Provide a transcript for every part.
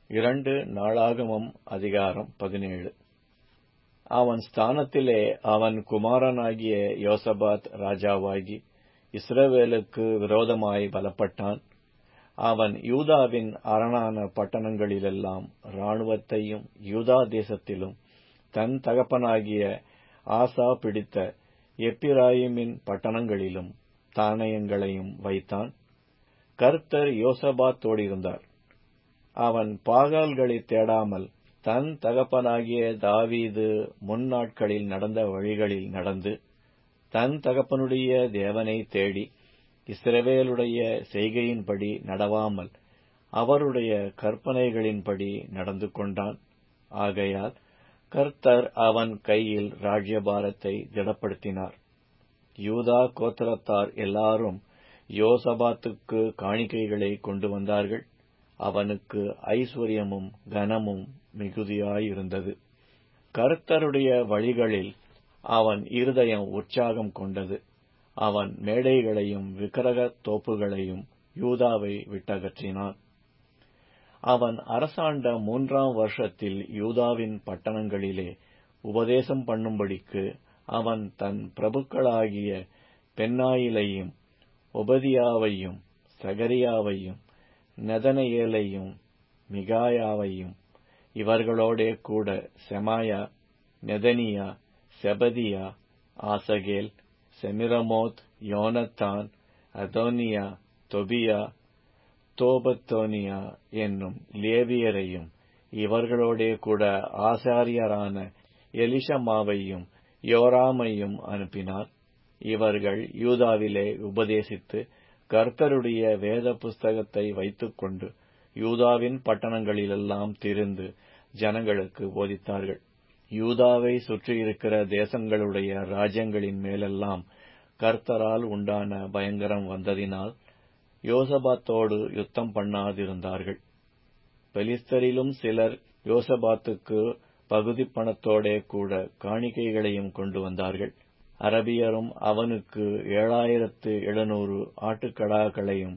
2 நாளாகமம் அதிகாரம் 17. அவன் ஸ்தானத்திலே அவன் குமாரனாகிய யோசபாத் ராஜாவாகி இஸ்ரவேலுக்கு விரோதமாய் பலப்பட்டான். அவன் யூதாவின் அரணான பட்டணங்களிலெல்லாம் இராணுவத்தையும் யூதா தேசத்திலும் தன் தகப்பனாகிய ஆசா பிடித்த எப்பிராயிமின் பட்டணங்களிலும் தானியங்களையும் வைத்தான். கர்த்தர் யோசபாத்தோடிருந்தார். அவன் பாகால்களைத் தேடாமல் தன் தகப்பனாகிய தாவீது முன்னாட்களில் நடந்த வழிகளில் நடந்து தன் தகப்பனுடைய தேவனை தேடி இஸ்ரவேலுடைய செய்கையின்படி நடவாமல் அவருடைய கற்பனைகளின்படி நடந்து கொண்டான். ஆகையால் கர்த்தர் அவன் கையில் ராஜ்யபாரத்தை திடப்படுத்தினார். யூதா கோத்திரத்தார் எல்லாரும் யோசபாத்துக்கு காணிக்கைகளை கொண்டு வந்தார்கள். அவனுக்கு ஐஸ்வர்யமும் கனமும் மிகுதியாயிருந்தது. கர்த்தருடைய வழிகளில் அவன் இருதயம் உற்சாகம் கொண்டது. அவன் மேடைகளையும் விக்கிரக தோப்புகளையும் யூதாவை விட்டகற்றினான். அவன் அரசாண்ட 3ஆம் வருஷத்தில் யூதாவின் பட்டணங்களிலே உபதேசம் பண்ணும்படிக்கு அவன் தன் பிரபுக்களாகிய பென்னாயிலையும் ஒபதியாவையும் சகரியாவையும் நெதனெயேலையும் மிகாயாவையும் இவர்களோடே கூட செமாயா, நெதனியா, செபதியா, ஆசகேல், செமிரமோத், யோனத்தான், அதோனியா, தொபியா, தோபத்தோனியா என்னும் லேவியரையும் இவர்களோடே கூட ஆசாரியரான எலிஷமாவையும் யோராமையும் அனுப்பினார். இவர்கள் யூதாவிலே உபதேசித்து கர்த்தருடைய வேத புஸ்தகத்தை வைத்துக்கொண்டு யூதாவின் பட்டணங்களிலெல்லாம் திரிந்து ஜனங்களுக்கு போதித்தார்கள். யூதாவை சுற்றியிருக்கிற தேசங்களுடைய ராஜ்யங்களின் மேலெல்லாம் கர்த்தரால் உண்டான பயங்கரம் வந்ததினால் யோசபாத்தோடு யுத்தம் பண்ணாதிருந்தார்கள். பெலிஸ்தரிலும் சிலர் யோசபாத்துக்கு பகுதி பணத்தோடே கூட காணிக்கைகளையும் கொண்டு வந்தார்கள். அரபியரும் அவனுக்கு 7700 ஆட்டுக்கடாக்களையும்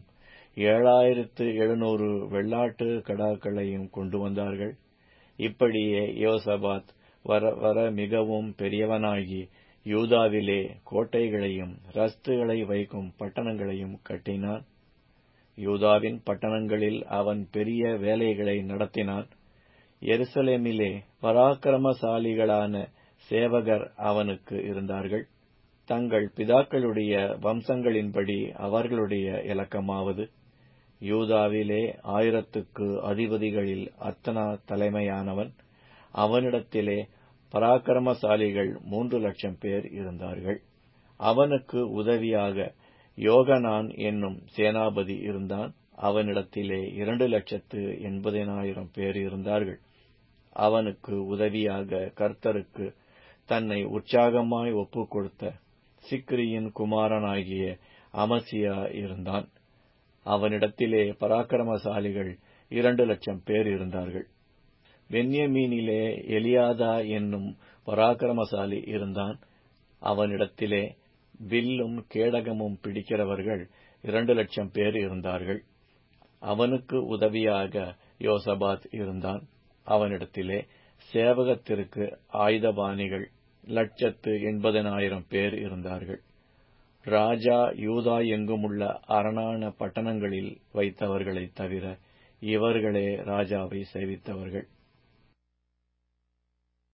7700 வெள்ளாட்டு கடாக்களையும் கொண்டு வந்தார்கள். இப்படியே யோசபாத் வர வர மிகவும் பெரியவனாகி யூதாவிலே கோட்டைகளையும் ரஸ்துகளை வைக்கும் பட்டணங்களையும் கட்டினான். யூதாவின் பட்டணங்களில் அவன் பெரிய வேலைகளை நடத்தினான். எருசலேமிலே பராக்கிரமசாலிகளான சேவகர் அவனுக்கு இருந்தார்கள். தங்கள் பிதாக்களுடைய வம்சங்களின்படி அவர்களுடைய இலக்கமாவது, யூதாவிலே 1000க்கு அதிபதிகளில் அத்னா தலைமையானவன். அவனிடத்திலே பராக்கிரமசாலிகள் 3,00,000 பேர் இருந்தார்கள். அவனுக்கு உதவியாக யோகனான் என்னும் சேனாபதி இருந்தான். அவனிடத்திலே 2,80,000 பேர் இருந்தார்கள். அவனுக்கு உதவியாக கர்த்தருக்கு தன்னை உற்சாகமாய் ஒப்புக் கொடுத்த சிக்ரியின் குமாரனாகிய அமசியா இருந்தான். அவனிடத்திலே பராக்கிரமசாலிகள் 2,00,000 பேர் இருந்தார்கள். பென்யமீனிலே எலியாதா என்னும் பராக்கிரமசாலி இருந்தான். அவனிடத்திலே வில்லும் கேடகமும் பிடிக்கிறவர்கள் 2,00,000 பேர் இருந்தார்கள். அவனுக்கு உதவியாக யோசபாத் இருந்தான். அவனிடத்திலே சேவகத்திற்கு ஆயுதபாணிகள் 1,80,000 பேர் இருந்தார்கள். ராஜா யூதா எங்குமுள்ள அரணான பட்டணங்களில் வைத்தவர்களைத் தவிர இவர்களே ராஜாவை சேவித்தவர்கள்.